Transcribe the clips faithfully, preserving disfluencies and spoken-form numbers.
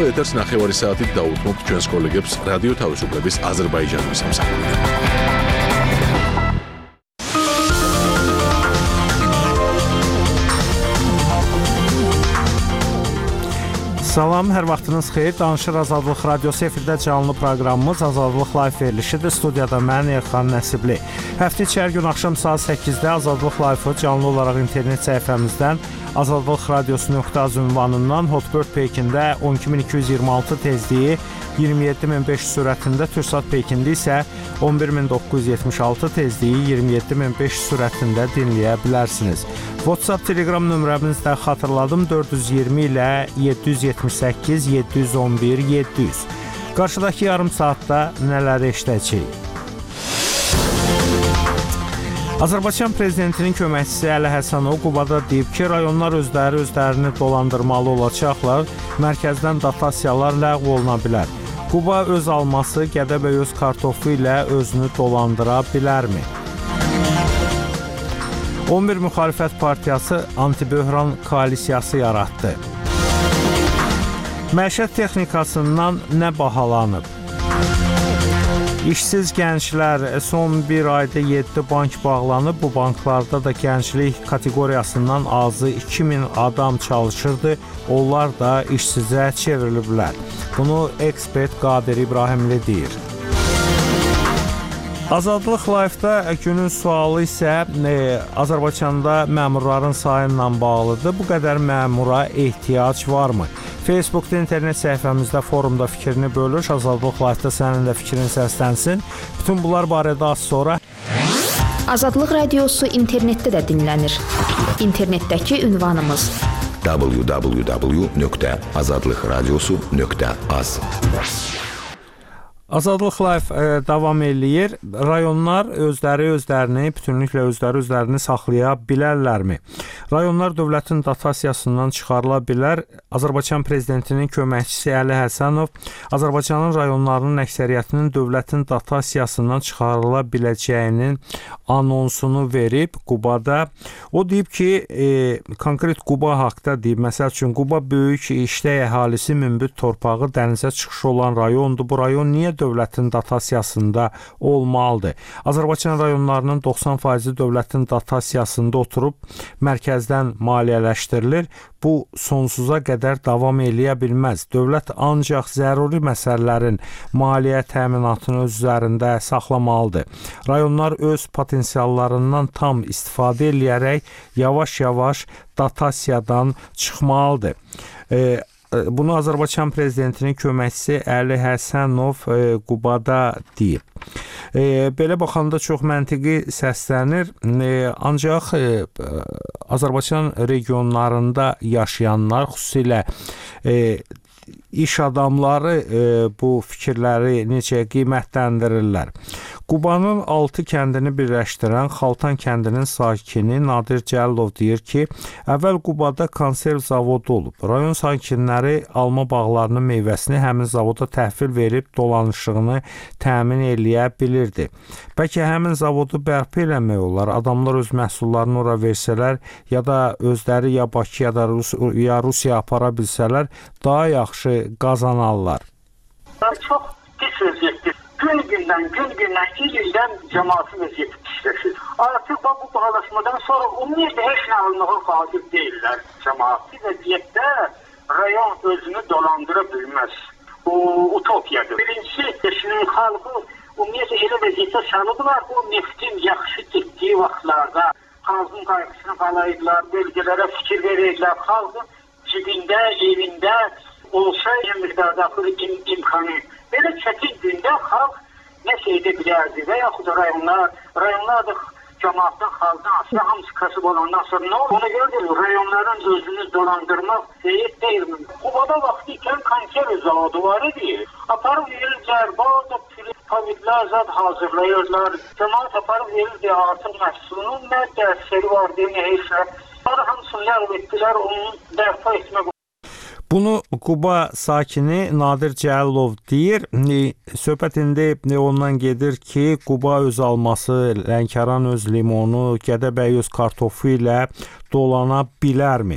ახლა ეთერს ნახევარი საათით დაუთმობთ ჩვენს კოლეგებს რადიო თავისუფლების აზერბაიჯანის სამსახურიდან. Salam, hər vaxtınız xeyir. Danışır Azadlıq Radiosu efirdə canlı proqramımız Azadlıq Live verilişidir. Studiyada mən Elxan Nəsibli. Həftə içi hər gün axşam saat səkkizdə Azadlıq Live-ı canlı olaraq internet səhifəmizdən azadlıq radiosu nöqtə az ünvanından Hotbird Pekində on iki min iki yüz iyirmi altı tezliyi iyirmi yeddi min beş yüz sürətində, Türksat Pekində isə on bir min doqquz yüz yetmiş altı tezliyi iyirmi yeddi min beş yüz sürətində dinləyə bilərsiniz. WhatsApp, Telegram nömrəmizi də xatırladım, dörd yüz iyirmi ilə yeddi yüz yetmiş səkkiz yeddi yüz on bir yeddi yüz. Qarşıdakı yarım saatda nələri eşidəcəyik? Azərbaycan Prezidentinin köməkçisi Əli Həsənov Qubada deyib ki, rayonlar özləri özlərini dolandırmalı olacaqlar, mərkəzdən dotasiyalar ləğv oluna bilər. Quba öz alması, Gədəbəy öz kartofu ilə özünü dolandıra bilərmi? on bir müxalifət partiyası antiböhran koalisiyası yaratdı. Məişət texnikasından nə bahalanıb? İşsiz gənclər son bir ayda yeddi bank bağlanıb. Bu banklarda da gənclik kateqoriyasından azı iki min adam çalışırdı. Onlar da işsizə çevriliblər. Bunu ekspert Qadir İbrahimli deyir. Azadlıq Live-da günün sualı isə e, Azərbaycanda məmurların sayı ilə bağlıdır. Bu qədər məmura ehtiyac varmı? Facebookda, internet səhifəmizdə, forumda fikrini bölür. Azadlıq Live-da sənin də fikrin səslənsin. Bütün bunlar barədə az sonra. Azadlıq Radiosu internetdə də dinlənir. İnternetdəki ünvanımız w w w nöqtə azadlıqradiosu nöqtə az. Azadlıq Live e, davam eləyir. Rayonlar özləri özlərini, bütünlüklə özləri özlərini saxlaya bilərlərmi? Rayonlar dövlətin dotasiyasından çıxarıla bilər. Azərbaycan Prezidentinin köməkçisi Əli Həsənov Azərbaycanın rayonlarının əksəriyyətinin dövlətin dotasiyasından çıxarıla biləcəyinin anonsunu verib Qubada. O deyib ki, e, konkret Quba haqda deyib. Məsəl üçün, Quba böyük işlək əhalisi, münbit torpağı, dənizə çıxışı olan rayondur. Bu rayon niyə dövlətin dotasiyasında olmalıdır? Azərbaycan rayonlarının doxsan faizi dövlətin dotasiyasında oturub mərkəzdən maliyyələşdirilir. Bu sonsuza qədər davam eləyə bilməz. Dövlət ancaq zəruri məsələlərin maliyyə təminatını öz üzərində saxlamalıdır. Rayonlar öz potensiallarından tam istifadə eləyərək yavaş-yavaş dotasiyadan çıxmalıdır. E, Bunu Azərbaycan Prezidentinin köməkçisi Əli Həsənov e, Qubada deyib. E, belə baxanda çox məntiqi səslənir. E, ancaq e, Azərbaycan regionlarında yaşayanlar, xüsusilə e, iş adamları e, bu fikirləri necə qiymətləndirirlər? Qubanın altı kəndini birləşdirən Xaltan kəndinin sakini Nadir Cəlilov deyir ki, əvvəl Qubada konserv zavodu olub. Rayon sakinləri alma bağlarının meyvəsini həmin zavoda təhvil verib dolanışığını təmin eləyə bilirdi. Bəlkə həmin zavodu bərpa eləmək olar, adamlar öz məhsullarını ora versələr, ya da özləri ya Bakı ya da Rus ya Rusiya apara bilsələr, daha yaxşı qazanarlar. Çox pis vəziyyətdir. Gün-gündən, gün-gündən, il-ildən cəmaatı vəziyyəti pisləşir. Artıq bu bahalaşmadan sonra ümumiyyətlə heç nə almağa qadir deyirlər cəmaatı vəziyyətdə. Rayon özünü dolandıra bilməz. Bu utopiyadır. Birincisi, yaşının xalqı ümumiyyətlə elə vəziyyətə salıblar, bu neftin yaxşı getdiyi vaxtlarda xalqın qayğısını qalayırlar, bölgələrə fikir verirlər, xalqın cibində, evində olsa en miqdarda im imkanı. Belə çətin gündə xalq nəsə edə bilərdi və yaxud da rayonlar, rayonlar da cəmaatdan, xalqdan asılı hamısı kasıb olandan sonra nə olur? Ona görə deyil, rayonların özünü dolandırmaq deyil deyilmi? Qubada vaxtı ikən konserv zavodu var idi. Aparıb verirlər, bazı pavidlər zad hazırlayırlar. Cəmaat aparıb verirdi artıq məhsulunun nə dərsləri var deyə neysə. Sonra hamısını ləğv etdilər, onu bərpa etmək. Bunu Quba sakini Nadir Cəlilov deyir. Söhbət indi ondan gedir ki, Quba öz alması, Lənkəran öz limonu, Gədəbəy öz kartofu ilə dolana bilərmi?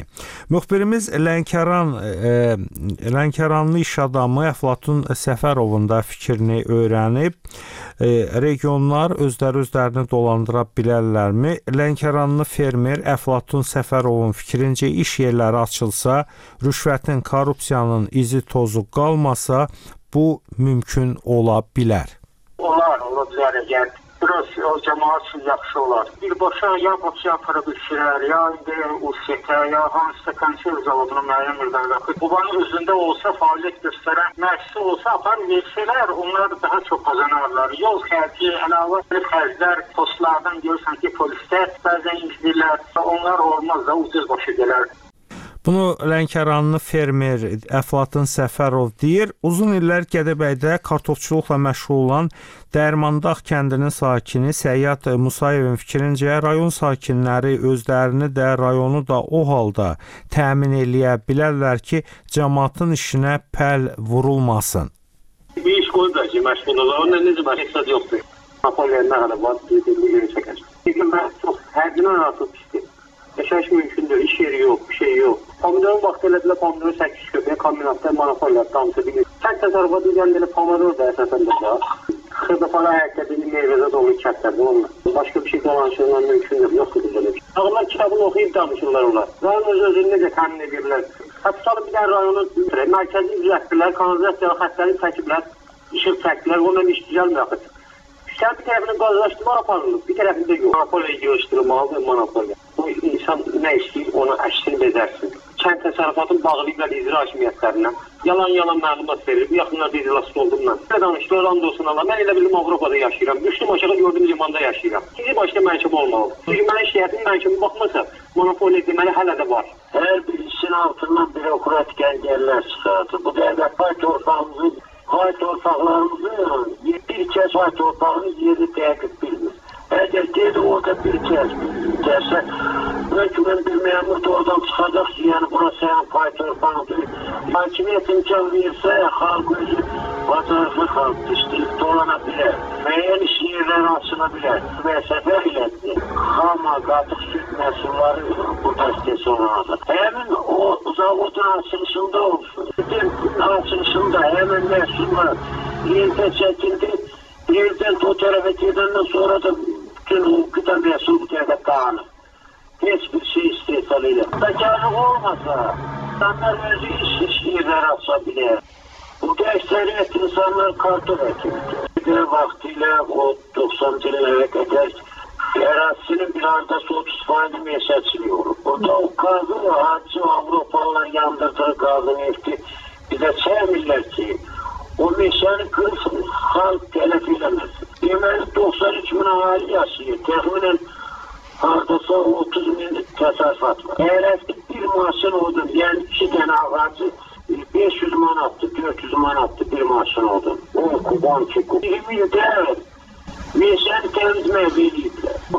Müxbirimiz Lənkəran e, Lənkəranlı iş adamı Əflatun Səfərovun da fikrini öyrənib. E, regionlar özləri özlərini dolandıra bilərlərmi? Lənkəranlı fermer Əflatun Səfərovun fikrincə iş yerləri açılsa, rüşvətin, korrupsiyanın izi tozu qalmasa, bu mümkün ola bilər. Olar, ola bilər əgər biraz o cəmaat üçün yaxşı olar. Birbaşa ya Bakıya apara bilsələr, ya indi U S K, ya hansısa konserv zavoduna müəyyən müddətdə daxil. Qubanın özündə olsa, fəaliyyət göstərən müəssisə olsa, apar versələr, onlar daha çox qazanarlar. Yol xərci, əlavə xərclər, postlardan görürsən ki, polislər bəzən izləyirlər, onlar olmaz da ucuz başa gələr. Bunu Lənkəranlı fermer Əflatun Səfərov deyir. Uzun illər Gədəbəydə kartofçuluqla məşğul olan Dərmandağ kəndinin sakini Səyyad Musayevin fikrincə, rayon sakinləri özlərini də, rayonu da o halda təmin eləyə bilərlər ki, cəmaatın işinə pəl vurulmasın. Bir iş qoyublar ki, məşğul olur. Onunla necə var, hesab yoxdur. Napolya'nın nə qədər var, bir çəkər. Çünki mən çox hərdindən artıq işdir. Yaşayış mümkündür, iş yeri yox, bir şey yox. Pomidorun vaxtı elədilər, pomidoru səkkiz köpəyə, kombinatda, monopoliyat, damısı bilir. Kənd təsərrüfatı üzərində pomidor da əsasən də var. Xırdafara həyətdə bir meyvəzə dolu kəndlərdə onunla. Başqa bir şey dolanışlarla mümkündür, yoxdur bizə. Ağlar kitabını oxuyub danışırlar onlar. Rayon öz-özünü necə təmin edirlər. Hətta bir dənə rayonu mərkəzi üzrətdirlər, kanalizasiyalı xətləri çəkiblər, işıq çəkdilər, onunla iş düzəlmir. Sən bir tərəfini qazlaşdırma aparılır, bir tərəfində yox. Monopoliya yığışdırılmalıdır, monopoliya. Bu insan nə istəyir, ona əksini bezərsin. Kənd təsərrüfatını bağlayıblar icra hakimiyyətlərinə. Yalan-yalan məlumat verir. Bu yaxınlarda icrasız oldum mən. Nə danışdılar, and olsun Allah. Mən elə bilim Avropada yaşayıram. Düşdüm aşağı gördüm limanda yaşayıram. İkinci başda məhkəmə olmalıdır. Çünki mənim şəhətin məhkəmə baxmasa, monopoliya deməli hələ də var. Hər bir işin altından bürokrat gəngəllər çıxardır. Bu dəqiqə pay torpağımızı Hay torpaqlarımızı bir kəs hay torpağımız yeri dəqiq bilmir. Əgər dedi orada bir kəs dersə, hökmən bir məmur oradan çıxacaq ki, yəni bura sənin pay torpağıdır. Hakimiyyət imkan versə, xalq özü bacarıqlı xalq istəyib dolana bilər. Müəyyən iş yerləri açıla bilər. Məsələ elədir. Xama, qatıq süt məhsulları burada istəsələr. Həmin o zavodun açılışında olsun. Açılışında həmin məhsullar yerdə çəkildi. Prezident o tərəfə gedəndən sonra da bütün qıda məhsul bu tərəfə dağınır. Heç bir şey istehsal edir. Bəkarlıq olmasa, insanlar özü iş yerləri aça bilər. Bu da əksəriyyət insanlar kartof əkibdir. Bir vaxtilə o doxsanıncı illərə qədər ərazisinin bir ardası otuz faiz meşəçiliyi olur. Orada o qazı, hacı, Avropalılar yandırdığı qazı nefti bizə çəymirlər ki, o meşəni qırsın, xalq tələf eləməsin. Deməli, doxsan üç min ahali yaşayır. Təxminən hardasa otuz min təsərrüfat var. Əgər bir maşın oldu, yəni iki dənə ağacı beş yüz manatdır, dörd yüz manatdır bir maşın oldu. on kub, on iki kub. iyirmi ildə meşəni təmizməyə veriyiblər.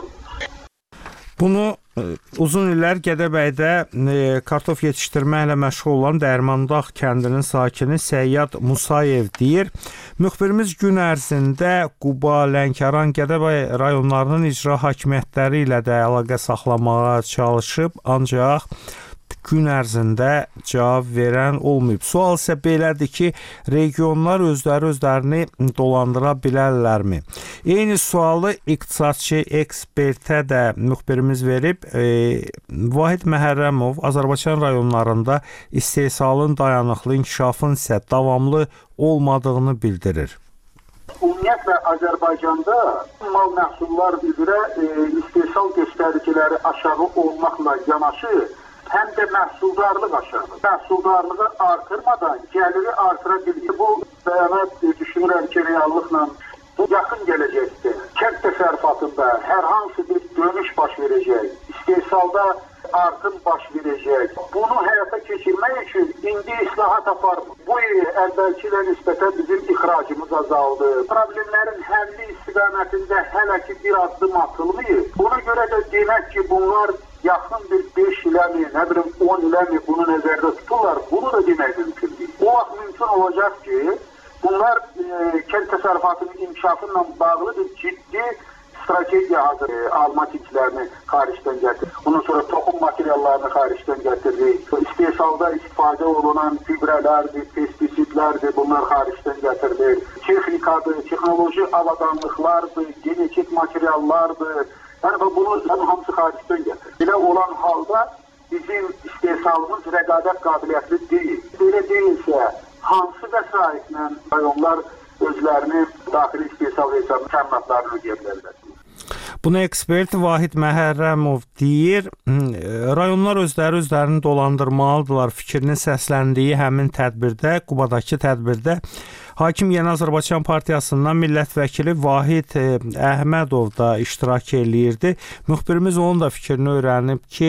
Bunu uzun illər Gədəbəydə e, kartof yetişdirmə ilə məşğul olan Dərmandağ kəndinin sakini Səyyad Musayev deyir. Müxbirimiz gün ərzində Quba, Lənkəran, Gədəbəy rayonlarının icra hakimiyyətləri ilə də əlaqə saxlamağa çalışıb, ancaq gün ərzində cavab verən olmayıb. Sual isə belədir ki, regionlar özləri özlərini dolandıra bilərlərmi? Eyni sualı iqtisadçı ekspertə də müxbirimiz verib. E, Vahid Məhərrəmov Azərbaycan rayonlarında istehsalın dayanıqlı, inkişafın isə davamlı olmadığını bildirir. Ümumiyyətlə Azərbaycanda mal məhsullar üzrə e, istehsal göstəriciləri aşağı olmaqla yanaşı, həm də məhsuldarlıq aşağı. Məhsuldarlığı artırmadan gəliri artıra bilir. Bu, mən düşünürəm ki, reallıqla bu yaxın gələcəkdə kənd təsərrüfatında hər hansı bir dönüş baş verəcək, istehsalda artım baş verəcək. Bunu həyata keçirmək üçün indi islahat aparmır. Bu il əvvəlki ilə nisbətən bizim ixracımız azaldı. Problemlərin həlli istiqamətində hələ ki bir addım atılmayıb. Buna görə də demək ki, bunlar yaxın bir beş iləmi, nə bilim on iləmi bunu nəzərdə tuturlar, bunu da demək mümkün deyil. O vaxt mümkün olacaq ki, bunlar e, kənd təsərrüfatının inkişafıyla bağlı bir ciddi strategiya hazır e, alma tiplərini xaricdən gətirdik. Ondan sonra toxum materiallarını xaricdən gətirdik. İstehsalda istifadə olunan gübrələrdir, pestisidlərdir, bunlar xaricdən gətirilir. Texnikadır, texnoloji avadanlıqlardır, genetik materiallardır. Yəni bunun hamısı xaricdən gətirir. Belə olan halda bizim istehsalımız rəqabət qabiliyyətli deyil. Belə deyilsə, hansı vəsaitlə rayonlar özlərini daxili istehsal hesabı təminatlarını ödəyə bilərlər? Bunu ekspert Vahid Məhərrəmov deyir. Rayonlar özləri özlərini dolandırmalıdırlar fikrinin səsləndiyi həmin tədbirdə, Qubadakı tədbirdə Hakim Yeni Azərbaycan Partiyasından millət vəkili Vahid Əhmədov da iştirak eləyirdi. Müxbirimiz onun da fikrini öyrənib ki,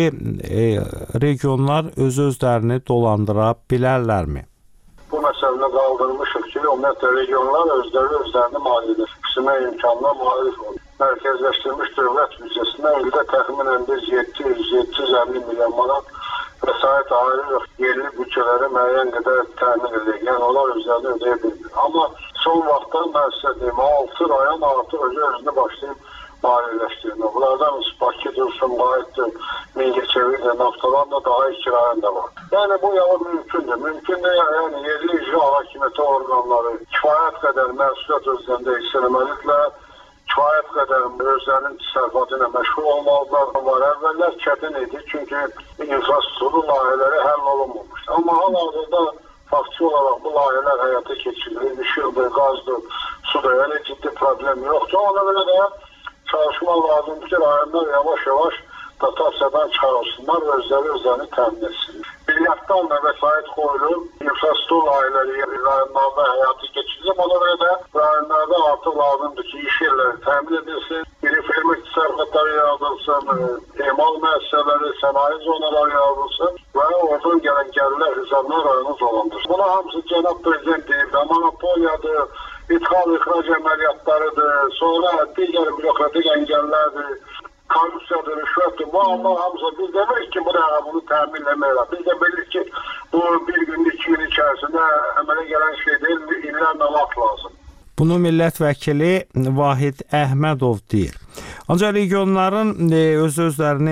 regionlar öz-özlərini dolandıra bilərlərmi? Bu məsələni qaldırmışıq ki, ümumiyyətlə regionlar özləri özlərini maliyyələşdirmə imkanına malik olur. Mərkəzləşdirilmiş dövlət büdcəsinə ildə təxminən biz yeddi yüz yeddi yüz əlli milyon manat vəsait ayırırıq, yerli büdcələri müəyyən qədər təmin edirik. Yəni onlar özlərini ödəyə bilir. Amma son vaxtdan mən sizə deyim, altı rayon artıq özü-özünü başlayıb maliyyələşdirmə. Bunlardan Bakıdır, Sumqayıtdır, Mingəçevirdir, Naftalan da daha iki rayon da var. Yəni bu yalı mümkündür. Mümkündür yəni yerli icra hakimiyyəti orqanları kifayət qədər məsuliyyət özlərində hiss eləməlidirlər. Kifayət qədər özlərinin təsərrüfatı ilə məşğul olmalıdırlar. Var əvvəllər çətin idi, çünki infrastruktur layihələri həll olunmamışdı. Amma hal-hazırda faktiki olaraq bu layihələr həyata keçirilir. İşıqdır, qazdır, sudur, elə ciddi problem yoxdur. Ona görə də çalışma lazımdır ki, rayonlar yavaş-yavaş dotasiyadan çıxarılsınlar və özləri özlərini təmin etsinlər. Milyarddan da vəsait qoyulur, infrastruktur layihələri rayonlarda həyata keçirilir. Ona görə də rayonlarda artıq lazımdır ki, iş yerləri təmin edilsin, periferik təsərrüfatları yaradılsın, emal müəssisələri, sənaye zonaları yaradılsın və oradan gələn gəlirlər hesabına rayonu dolandırsın. Buna hamısı Cənab Prezident deyib də, monopoliyadır, ithal-ixrac əməliyyatlarıdır, sonra digər bürokratik əngəllərdir, korrupsiyadır, rüşvətdir. Bu Allah hamısı biz demirik ki, bu da bunu təmin eləməklə. Biz də bilirik ki, bu bir gün, iki gün içərisində əmələ gələn şey deyil, illərlə vaxt lazım. Bunu millət vəkili Vahid Əhmədov deyir. Ancaq regionların öz-özlərini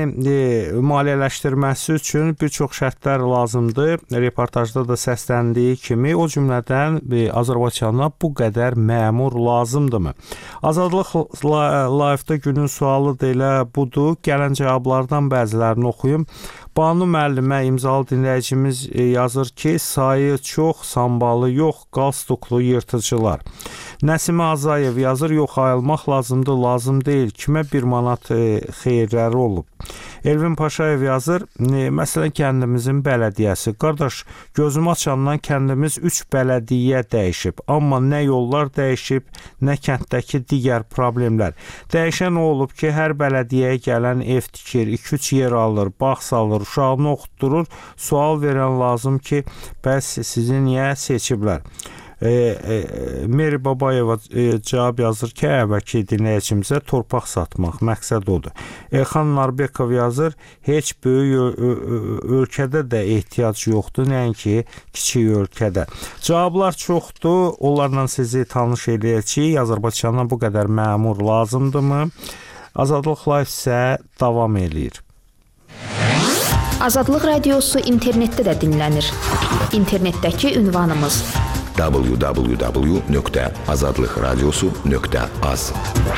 maliyyələşdirməsi üçün bir çox şərtlər lazımdır. Reportajda da səsləndiyi kimi, o cümlədən Azərbaycana bu qədər məmur lazımdırmı? Azadlıq Live-da günün sualı da elə budur. Gələn cavablardan bəzilərini oxuyum. Banu müəllimə imzalı dinləyicimiz yazır ki, sayı çox, sambalı yox, qalstuklu yırtıcılar. Nəsimə Azayev yazır, yox, ayılmaq lazımdır, lazım deyil. Kimə bir manat e, xeyirləri olub? Elvin Paşayev yazır, e, məsələn, kəndimizin bələdiyyəsi. Qardaş, gözümü açandan kəndimiz üç bələdiyyə dəyişib. Amma nə yollar dəyişib, nə kənddəki digər problemlər. Dəyişən o olub ki, hər bələdiyyəyə gələn ev tikir, iki üç yer alır, bağ salır, uşağını oxutdurur. Sual verən lazım ki, bəs sizi niyə seçiblər? E, e, Meri Babayeva e, cavab yazır ki, əvvəlki dinləyicimizə torpaq satmaq məqsəd odur. Elxan Narbekov yazır, heç böyük ölkədə də ehtiyac yoxdur, nəinki kiçik ölkədə. Cavablar çoxdur, onlarla sizi tanış eləyəcəyik. Azərbaycana bu qədər məmur lazımdırmı? Azadlıq Live isə davam eləyir. Azadlıq Radiosu internetdə də dinlənir. İnternetdəki ünvanımız w w w nöqtə azadlıq radiosu nöqtə az.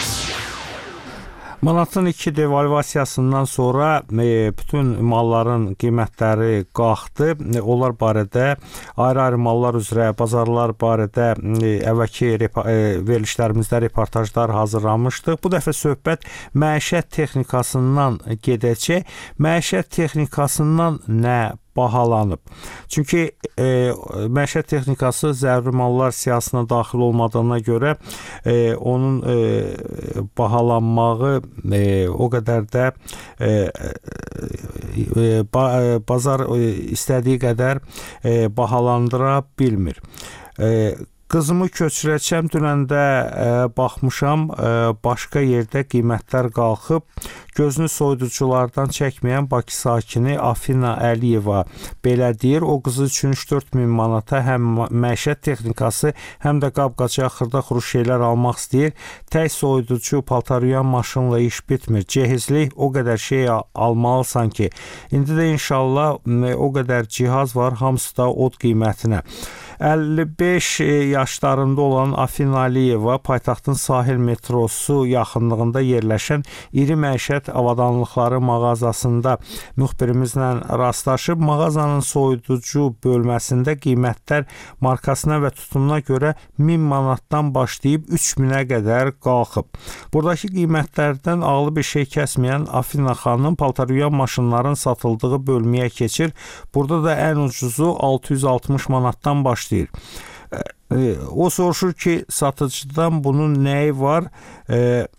Manatın iki devalvasiyasından sonra e, bütün malların qiymətləri qalxdı. E, onlar barədə ayrı-ayrı mallar üzrə bazarlar barədə e, əvvəlki repa, e, verilişlərimizdə reportajlar hazırlamışdıq. Bu dəfə söhbət məişət texnikasından gedəcək. Məişət texnikasından nə bahalanıb? Çünki e, məişət texnikası zəruri mallar siyahısına daxil olmadığına görə e, onun e, bahalanmağı e, o qədər də e, e, bazar e, istədiyi qədər e, bahalandıra bilmir. E, Qızımı köçürəcəm, dünəndə ə, baxmışam, ə, başqa yerdə qiymətlər qalxıb. Gözünü soyuduculardan çəkməyən Bakı sakini Afina Əliyeva belə deyir. O qızı üçün üç dörd min manata həm məişət texnikası, həm də qab-qacaq, xırda-xuruş şeylər almaq istəyir. Tək soyuducu, paltaryuyan maşınla iş bitmir. Cehizlik o qədər şey almalısan ki. İndi də inşallah o qədər cihaz var, hamısı da od qiymətinə. əlli beş yaşlarında olan Afina Əliyeva paytaxtın sahil metrosu yaxınlığında yerləşən iri məişət avadanlıqları mağazasında müxbirimizlə rastlaşıb. Mağazanın soyuducu bölməsində qiymətlər markasına və tutumuna görə min manatdan başlayıb üç minə qədər qalxıb. Buradakı qiymətlərdən ağlı bir şey kəsməyən Afina xanım paltaryuyan maşınların satıldığı bölməyə keçir. Burada da ən ucuzu altı yüz altmış manatdan başlayır. O soruşur ki, satıcıdan bunun nəyi var e,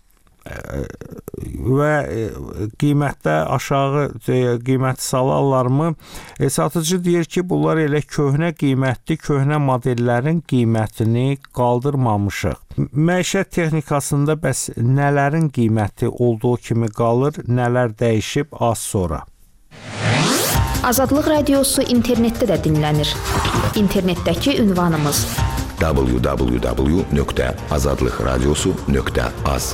və qiymətdə aşağı qiyməti salarlarmı? E, satıcı deyir ki, bunlar elə köhnə qiymətli, köhnə modellərin qiymətini qaldırmamışıq. Məişət texnikasında bəs nələrin qiyməti olduğu kimi qalır, nələr dəyişib az sonra? Azadlıq Radiosu internetdə də dinlənir. İnternetdəki ünvanımız w w w nöqtə azadlıq radiosu nöqtə az.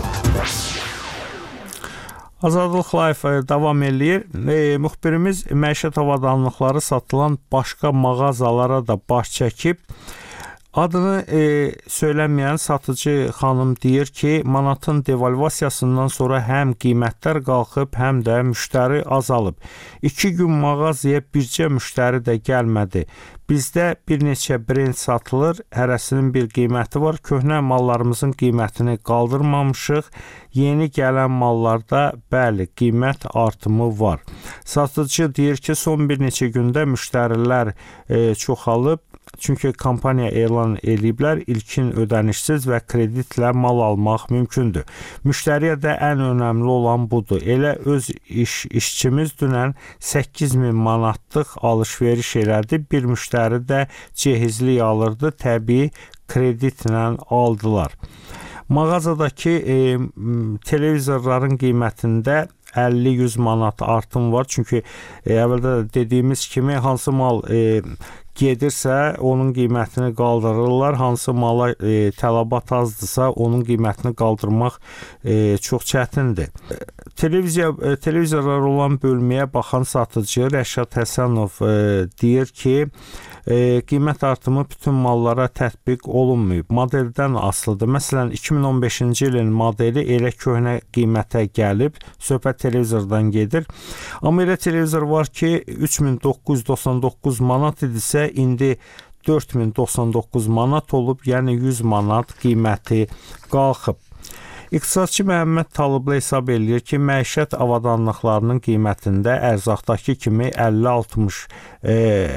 Azadlıq Live davam eləyir. E, müxbirimiz məişət avadanlıqları satılan başqa mağazalara da baş çəkib. Adını e, söyləməyən satıcı xanım deyir ki, manatın devalvasiyasından sonra həm qiymətlər qalxıb, həm də müştəri azalıb. İki gün mağazaya bircə müştəri də gəlmədi. Bizdə bir neçə brend satılır, hərəsinin bir qiyməti var. Köhnə mallarımızın qiymətini qaldırmamışıq. Yeni gələn mallarda bəli, qiymət artımı var. Satıcı deyir ki, son bir neçə gündə müştərilər e, çoxalıb. Çünki kompaniya elan ediblər, ilkin ödənişsiz və kreditlə mal almaq mümkündür. Müştəriyə də ən önəmli olan budur. Elə öz iş işçimiz dünən səkkiz min manatlıq alış-veriş elədi. Bir müştəri də cehizlik alırdı, təbii kreditlə aldılar. Mağazadakı e, televizorların qiymətində əlli yüz manat artım var. Çünki e, əvvəldə dediyimiz kimi hansı mal e, gedirsə, onun qiymətini qaldırırlar. Hansı mala e, tələbat azdırsa, onun qiymətini qaldırmaq e, çox çətindir. Televiziya, e, televizorlar olan bölməyə baxan satıcı Rəşad Həsənov e, deyir ki, e, qiymət artımı bütün mallara tətbiq olunmayıb. Modeldən asılıdır. Məsələn, iki min on beşinci ilin modeli elə köhnə qiymətə gəlib, söhbət televizordan gedir. Amma elə televizor var ki, üç min doqquz yüz doxsan doqquz manat idisə, indi dörd min doxsan doqquz manat olub, yəni yüz manat qiyməti qalxıb. İqtisadçı Məhəmməd Talıblı hesab eləyir ki, məişət avadanlıqlarının qiymətində ərzaqdakı kimi əlli altmış e,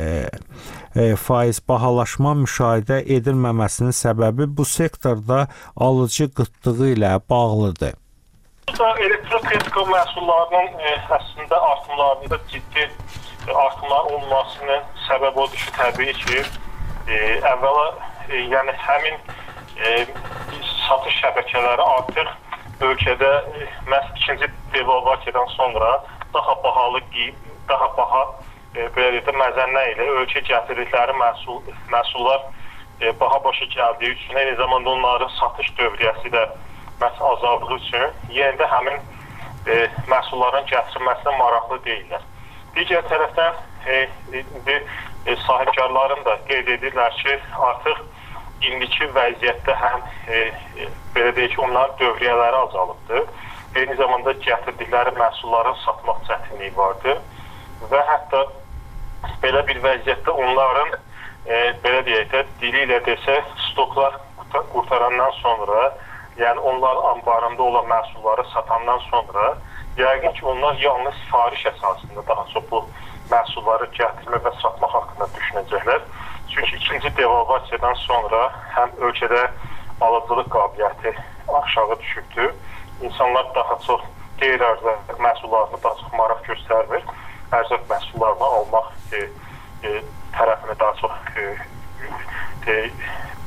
e, faiz bahalaşma müşahidə edilməməsinin səbəbi bu sektorda alıcı qıtlığı ilə bağlıdır. Elektrotexnika məhsullarının e, əslində artımlarında ciddi e, artımlar olmasının səbəbi odur ki, təbii ki, e, əvvəla e, yəni həmin e, satış şəbəkələri artıq ölkədə e, məhz ikinci devalvasiyadan sonra daha bahalı qiyib, daha baha e, belə də məzənnə ilə ölkə gətirdikləri məhsul, məhsullar e, baha başa gəldiyi üçün, eyni zamanda onların satış dövriyyəsi də məhz azaldığı üçün yenə də həmin e, məhsulların gətirilməsinə maraqlı deyirlər. Digər tərəfdən e, e, e, sahibkarların da qeyd edirlər ki, artıq indiki vəziyyətdə həm e, e, belə deyək ki, onların dövriyyələri azalıbdır. Eyni zamanda gətirdikləri məhsulların satmaq çətinliyi vardır və hətta belə bir vəziyyətdə onların e, belə deyək də, dili ilə desə, stoklar qurtarandan sonra, yəni onlar ambarında olan məhsulları satandan sonra, yəqin ki, onlar yalnız sifariş əsasında daha çox bu məhsulları gətirmə və satmaq haqqında düşünəcəklər. Çünki ikinci devalvasiyadan sonra həm ölkədə alıcılıq qabiliyyəti aşağı düşübdür. İnsanlar daha çox qeyri-ərzaq məhsullarını daha çox maraq göstərmir. Ərzaq məhsullarını almaq e, e, tərəfini daha çox e, e,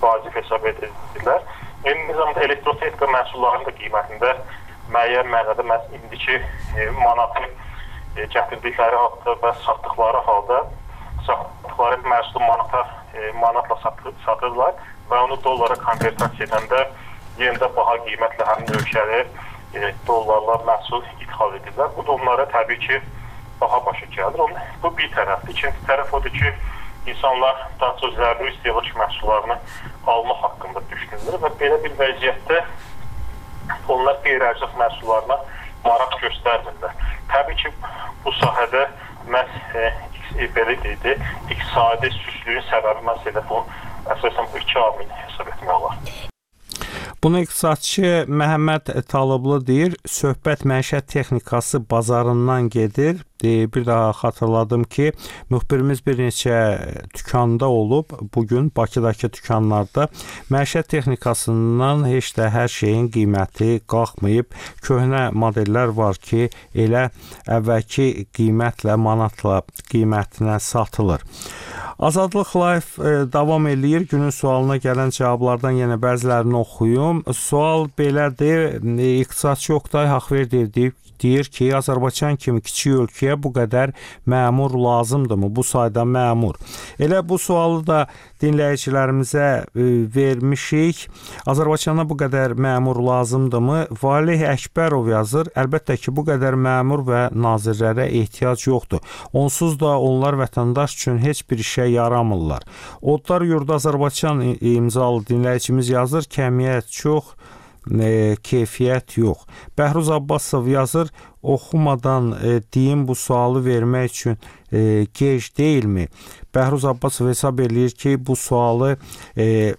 vacib hesab edirlər. Eyni zamanda elektrotexnika məhsullarının da qiymətində müəyyən mənada məhz indiki e, manatı e, gətirdikləri halda və satdıqları halda satdıqları məhsulu manata, e, manatla satır, satırlar və onu dollara konvertasiya edəndə yenə də baha qiymətlə həmin ölkəyə e, dollarla məhsul ithal edirlər. Bu da onlara təbii ki baha başa gəlir. Onun, bu bir tərəfdir. İkinci tərəf odur ki, insanlar daha çox zəruri istehlak məhsullarını alma haqqında düşünürlər və belə bir vəziyyətdə onlar qeyri-ərzaq məhsullarına maraq göstərmirlər. Təbii ki, bu sahədə məhz e, belə deyildi, iqtisadi süslüyün səbəbi məhz elə bu, əsasən bu iki amil hesab etmək olar. Bunu iqtisadçı Məhəmməd Talıblı deyir, söhbət məişət texnikası bazarından gedir. Bir daha xatırladım ki, müxbirimiz bir neçə dükanda olub, bugün Bakıdakı dükanlarda məişət texnikasından heç də hər şeyin qiyməti qalxmayıb. Köhnə modellər var ki, elə əvvəlki qiymətlə, manatla qiymətinə satılır. Azadlıq Live e, davam eləyir. Günün sualına gələn cavablardan yenə bəzilərini oxuyum. Sual belədir. E, İqtisadçı Oqtay Haqverdiyev deyib, deyir ki, Azərbaycan kimi kiçik ölkəyə bu qədər məmur lazımdırmı? Bu sayda məmur. Elə bu sualı da dinləyicilərimizə e, vermişik. Azərbaycana bu qədər məmur lazımdırmı? Valih Əkbərov yazır. Əlbəttə ki, bu qədər məmur və nazirlərə ehtiyac yoxdur. Onsuz da onlar vətəndaş üçün heç bir işə yaramırlar. Odlar Yurdu Azərbaycan imzalı dinləyicimiz yazır, kəmiyyət çox, E, keyfiyyət yox. Bəhruz Abbasov yazır, oxumadan e, deyim bu sualı vermək üçün e, gec deyilmi? Bəhruz Abbasov hesab eləyir ki, bu sualı e, e,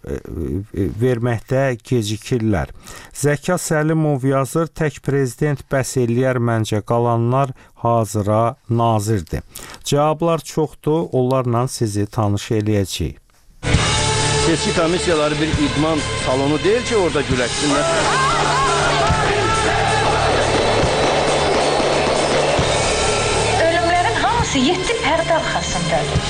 verməkdə gecikirlər. Zəka Səlimov yazır, tək prezident bəs eləyər məncə, qalanlar hazıra nazirdir. Cavablar çoxdur, onlarla sizi tanış eləyəcəyik. Seçki komissiyaları bir idman salonu deyil ki, orada güləşsinlər. Ölümlərin hamısı yeddi pərdə arxasındadır.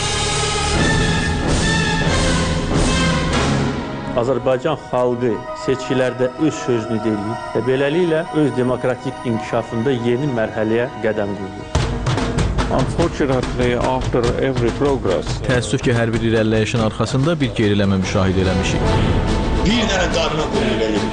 Azərbaycan xalqı seçkilərdə öz sözünü deyir və beləliklə öz demokratik inkişafında yeni mərhələyə qədəm qoyur. Unfortunately, after every progress, təəssüf ki, hər bir irəliləyişin arxasında bir geriləmə müşahidə eləmişik. Bir dənə qarına qoyulur.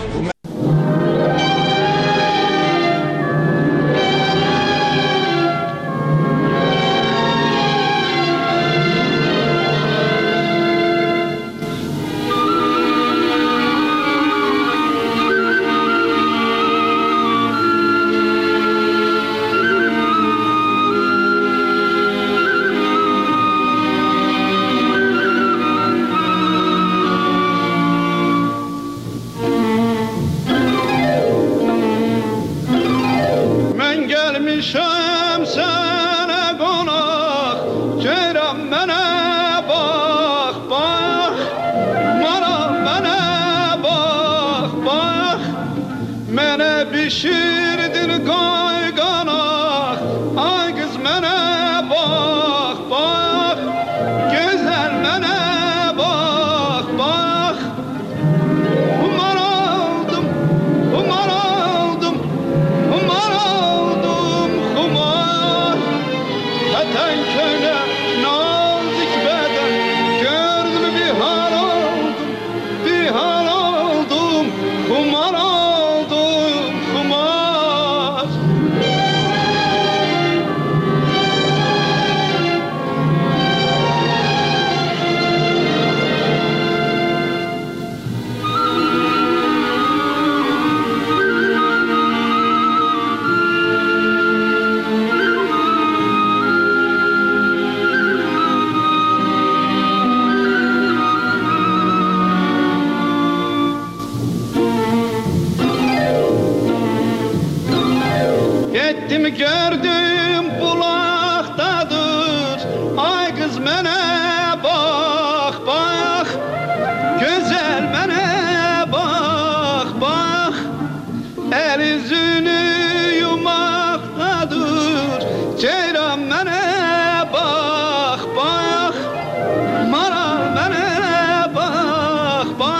Bak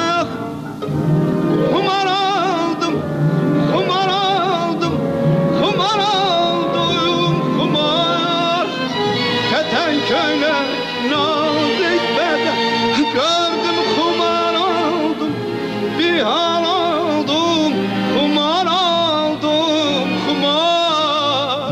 nazik beden gördüm kumar oldum bir hal oldum kumar oldum kumar.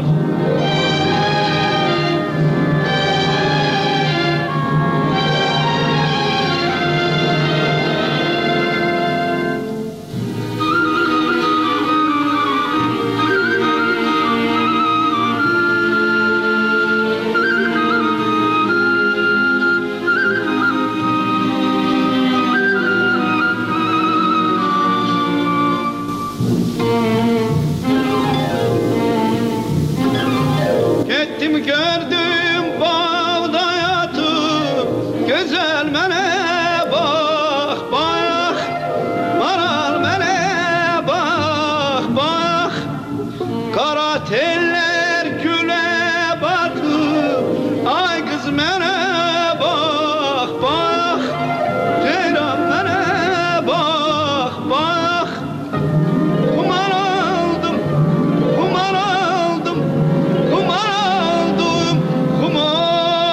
Gittim gördüm bağda yatıp güzel mene bak bak maral mene bak bak kara teller güle bakıp ay kız mene bak bak ceylan mene bak bak kumar aldım kumar aldım kumar aldım kumar.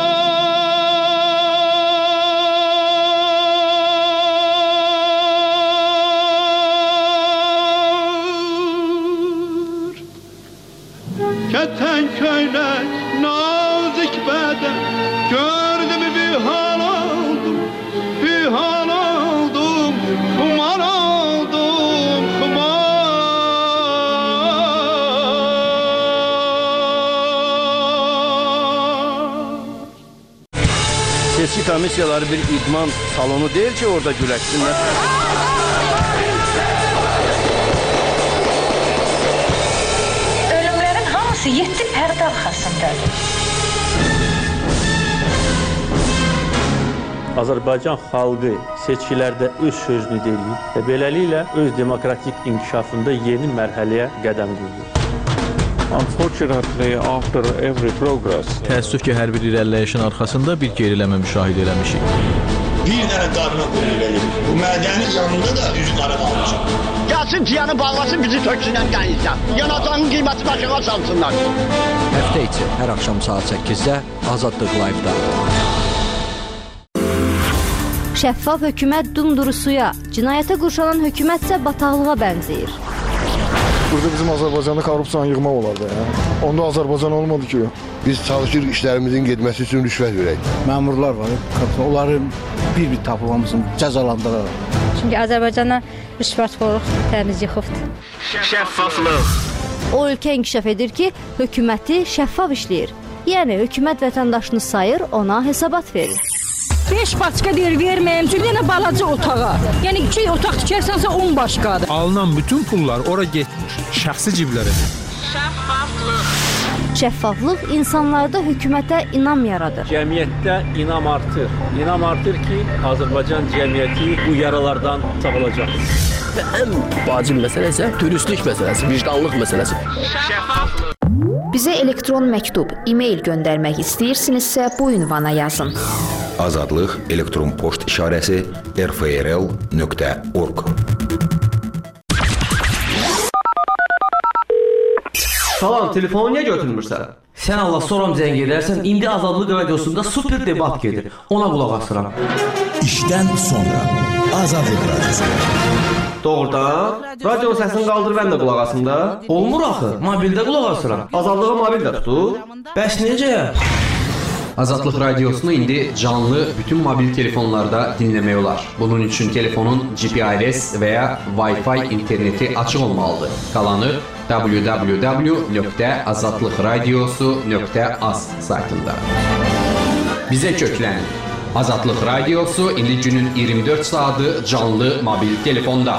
Keten köylek nazik beden gördüm bir hal oldum bir hal oldum kumar oldum kumar. Seçki komissiyaları bir idman salonu değil ki orada güləşsinlər. Ölümlərin hamısı yeddi pərdə arxasındadır. Azərbaycan xalqı seçkilərdə öz sözünü deyir və beləliklə öz demokratik inkişafında yeni mərhələyə qədəm qoyur. Unfortunately, after every progress, Təəssüf ki, hər bir irəliləyişin arxasında bir geriləmə müşahidə eləmişik. Bir dənə qarına qoyulur. Bu mədənin yanında da üzü qara qalmışıq. Gəlsin piyanı bağlasın, bizi töksünən dənizdən. Yanacağın qiyməti aşağı salsınlar. Həftə içi hər axşam saat səkkizdə Azadlıq Live-da. Şəffaf hökumət dumdurusuya, cinayətə qurşanan hökumət isə bataqlığa bənzəyir. Burada bizim Azərbaycanda korrupsiyanı yığmaq olardı. Ya. Onda Azərbaycan olmadı ki. Biz çalışırıq işlərimizin getməsi üçün rüşvət verək. Məmurlar var, onların bir-bir tapılmamızın cəzalandıraraq. Çünki Azərbaycana rüşvətxorluq təmiz yıxıbdır. Şəffaflıq. O ölkə inkişaf edir ki, hökuməti şəffaf işləyir. Yəni hökumət vətəndaşını sayır, ona hesabat verir. beş başqa deyir verməyim, çünki yenə balaca otağa. Yəni iki otaq tikərsənsə on başqadır. Alınan bütün pullar ora getmir, şəxsi ciblərə. Şəffaflıq. Şəffaflıq insanlarda hökumətə inam yaradır. Cəmiyyətdə inam artır. İnam artır ki, Azərbaycan cəmiyyəti bu yaralardan sağolacaq. Və ən vacib məsələ isə dürüstlük məsələsi, vicdanlıq məsələsi. Şəffaflıq. Bizə elektron məktub, e-mail göndərmək istəyirsinizsə bu ünvana yazın. Azadlıq elektron poçt işarəsi r f r l nöqtə org. Salam, telefonu niyə götürmürsən? Sən Allah soram zəng edərsən, indi Azadlıq radiosunda super debat gedir. Ona qulaq asıram. İşdən sonra Azadlıq radiosu. Doğrudan? Radionun səsini qaldır, mən də qulaq asım da. Olmur axı, mobildə qulaq asıram. Azadlığa mobil də tutur. Bəs necə? Azadlıq radiosunu indi canlı bütün mobil telefonlarda dinləmək olar. Bunun üçün telefonun G P R S və ya Wi-Fi interneti açıq olmalıdır. Qalanı w w w nöqtə azadlıqradiosu nöqtə az saytında. Bizə köklənin. Azadlıq radiosu indi günün iyirmi dörd saatı canlı mobil telefonda.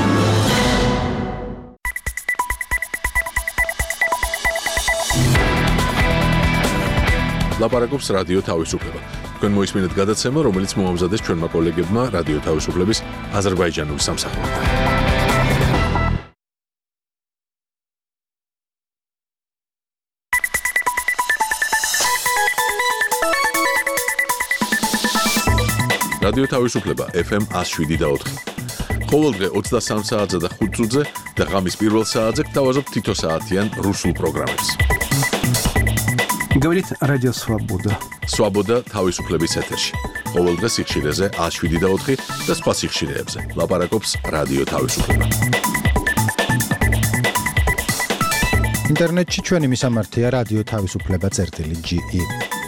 ლაპარაკობს რადიო თავისუფლება. თქვენ მოისმინეთ გადაცემა, რომელიც მოამზადეს ჩვენმა კოლეგებმა რადიო თავისუფლების აზერბაიჯანული სამსახურიდან. რადიო თავისუფლება F M one oh seven და four. ყოველდღე ოცდასამ საათზე და ხუთ წუთზე და ღამის პირველ საათზე გთავაზობთ თითო საათიან რუსულ პროგრამებს. Говорит Радио Свобода. Свобода თავისუფლების ეთერში. ყოველდღე სიხშირეზე ათს შვიდი და ოთხი და სხვა სიხშირეებზე. ლაპარაკობს რადიო თავისუფლება. ინტერნეტში ჩვენი მისამართია რადიო თავისუფლება წერტილი ჯი ი.